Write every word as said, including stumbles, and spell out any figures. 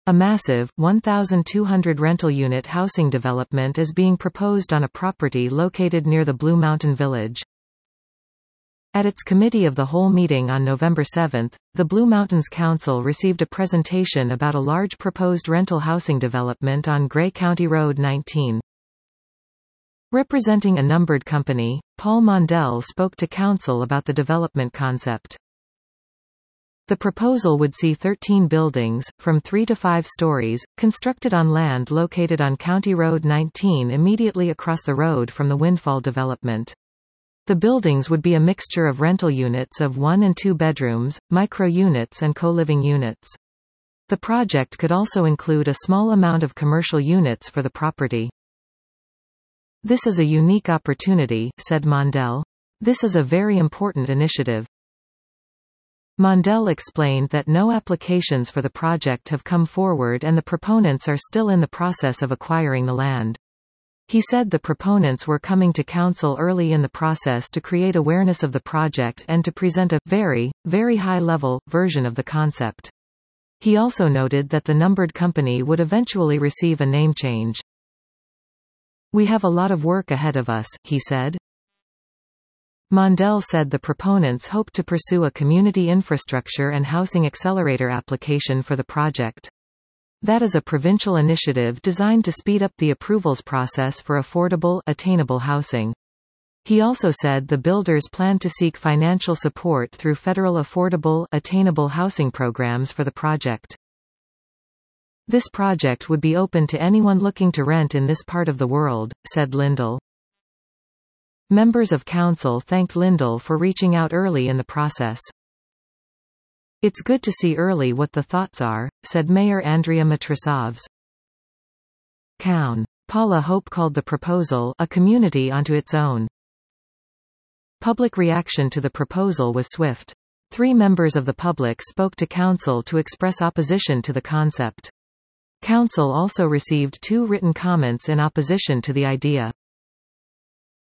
A massive, one thousand two hundred rental unit housing development is being proposed on a property located near the Blue Mountain Village. At its Committee of the Whole meeting on November seventh, the Blue Mountains Council received a presentation about a large proposed rental housing development on Gray County Road nineteen. Representing a numbered company, Paul Mondell spoke to Council about the development concept. The proposal would see thirteen buildings, from three to five stories, constructed on land located on County Road nineteen immediately across the road from the Windfall development. The buildings would be a mixture of rental units of one and two bedrooms, micro-units and co-living units. The project could also include a small amount of commercial units for the property. This is a unique opportunity, said Mondell. This is a very important initiative. Mondell explained that no applications for the project have come forward and the proponents are still in the process of acquiring the land. He said the proponents were coming to Council early in the process to create awareness of the project and to present a very, very high-level version of the concept. He also noted that the numbered company would eventually receive a name change. We have a lot of work ahead of us, he said. Mondell said the proponents hope to pursue a community infrastructure and housing accelerator application for the project. That is a provincial initiative designed to speed up the approvals process for affordable, attainable housing. He also said the builders plan to seek financial support through federal affordable, attainable housing programs for the project. This project would be open to anyone looking to rent in this part of the world, said Lindell. Members of Council thanked Lindell for reaching out early in the process. It's good to see early what the thoughts are, said Mayor Andrea Matrosovs. Coun. Paula Hope called the proposal a community onto its own. Public reaction to the proposal was swift. Three members of the public spoke to Council to express opposition to the concept. Council also received two written comments in opposition to the idea.